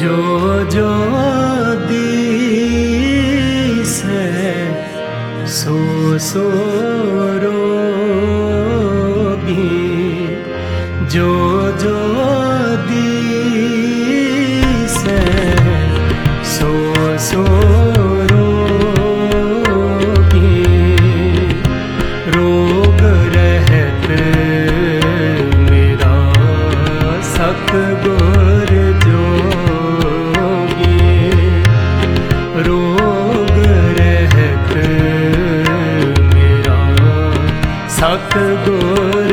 जो जो दिसे सो सो रोगी, जो जो दिसे सो सो रोगी, रोग रहत मेरा सतगुर जोगी, रोग रहत मेरा सतगुर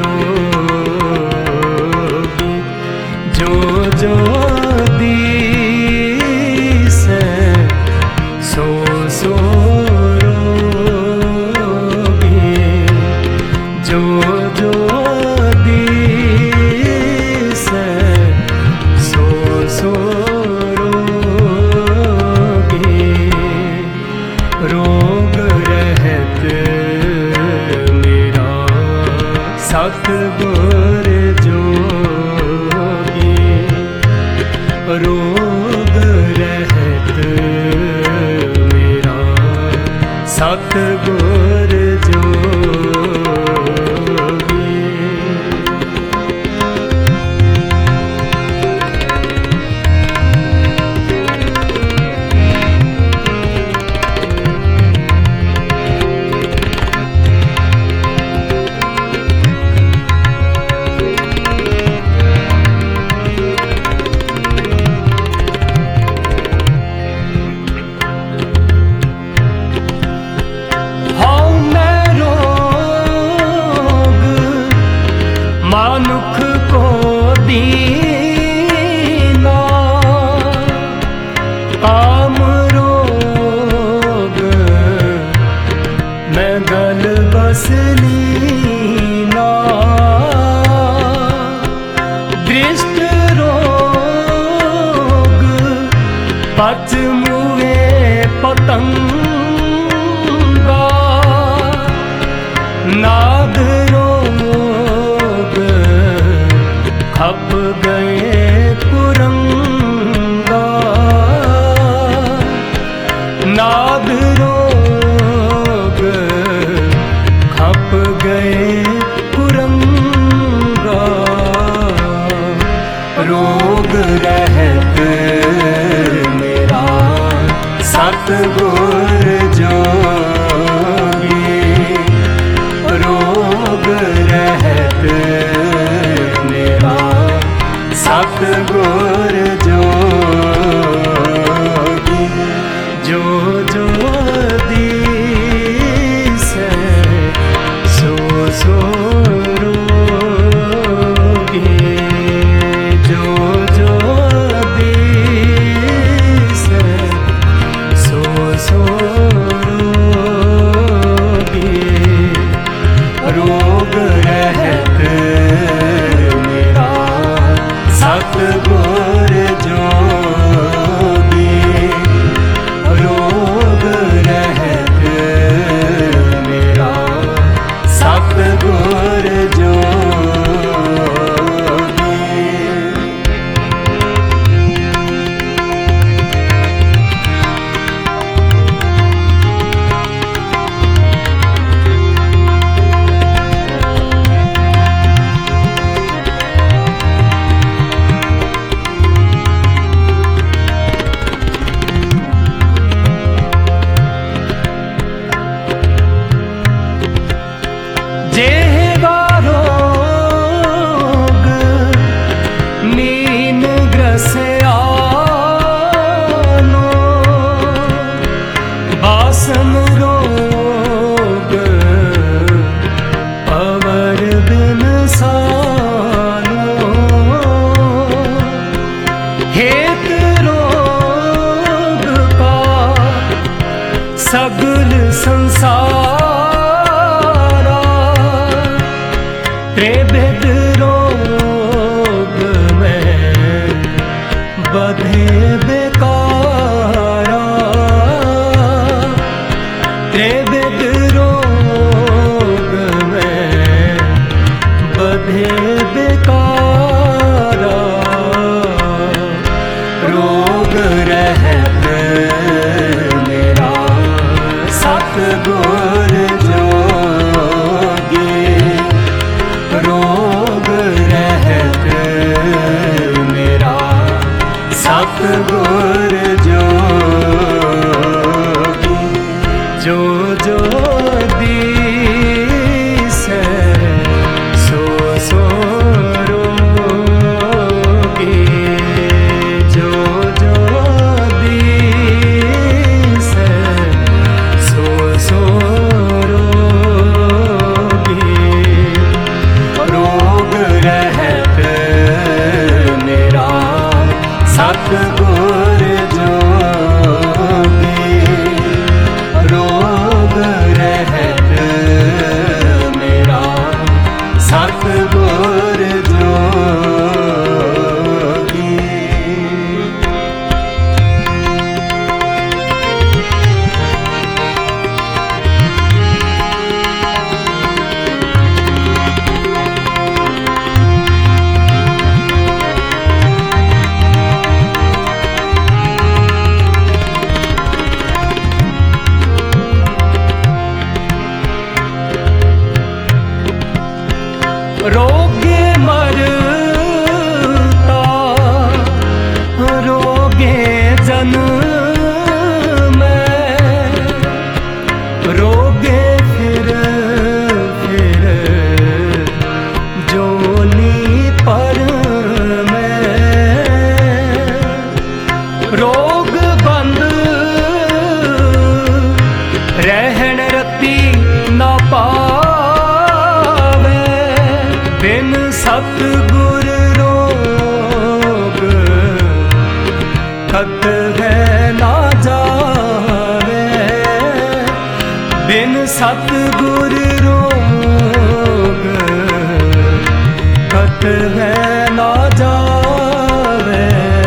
जोगी, जो जो दिसे सो सो रोगी, जो जो दिसे सो सो रोगी, रोग रहत मेरा सतगुर जोगी, रोग रहत मेरा सतगुर जोगी। मानुख को दीना काम रोग मैं गल बस लीना, दृष्ट रोग पच मुए पतंगा, नाद खप गए कुरंगा, नाद रोग खप गए कुरंगा, रोग रहत मेरा सतगुर जोगी, रोग रहत रोगे मरता रोगे जन्म में, रोगे फिर जोनी पर में, रोग बंद रहन रती न पावे, बिन सतगुर रोग कत है ना जावे, बिन सतगुर रोग कत है ना जावे,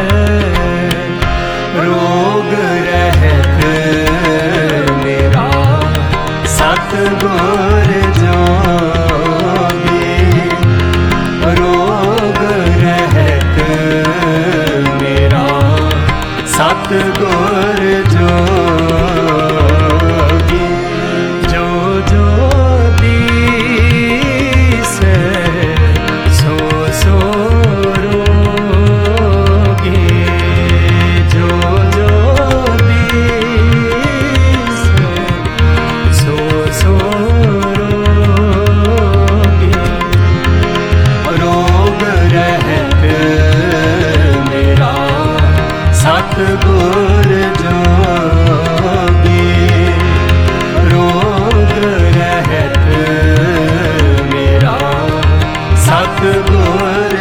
रोग रहत मेरा सतगुर जोगी, रोग रहत मेरा सतगुर जोगी, जो जो दीसे सो सो रोगी, जो जो दीसे सो सो रोगी, रोग रहत मेरा सतगुर जोगी, रोग रहत मेरा सतगुर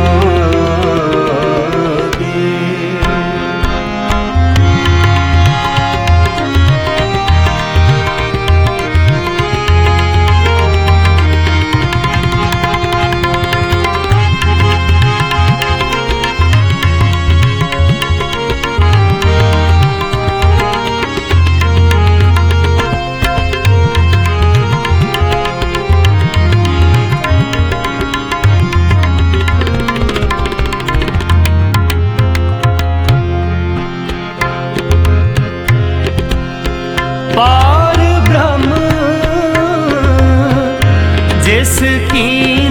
जोगी। पार ब्रह्म जिसकी